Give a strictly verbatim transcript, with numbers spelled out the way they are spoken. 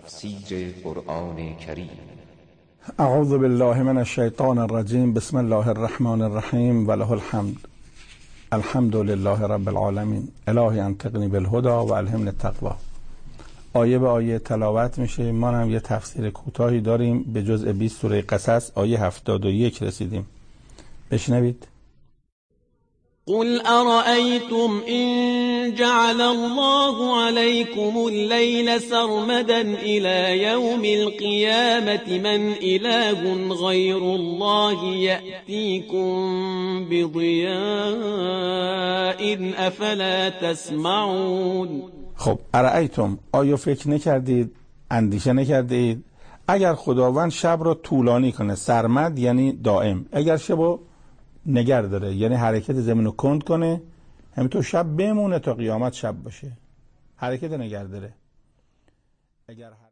تفسیر قرآن کریم. اعوذ بالله من الشیطان الرجیم. بسم الله الرحمن الرحیم و له الحمد. الحمد لله رب العالمین. الهی انطقنی بالهدى و الهمنی التقوی. آیه به آیه تلاوت میشه. ما هم یه تفسیر کوتاهی داریم. به جزء بیست سوره قصص آیه هفتاد و یک رسیدیم. بشنوید. قل أرأيتم إن جعل الله عليكم الليل سرمدا إلى يوم القيامة من إله غير الله يأتيكم بضياء أفلا تسمعون. خب ارأیتم، آیا فکر نکردید، اندیشه نکردید اگر خداوند شب را طولانی کنه، سرمد یعنی دائم، اگر شب نگر داره یعنی حرکت زمین رو کند کنه، همینطور شب بمونه تا قیامت شب باشه، حرکت نگر داره. اگر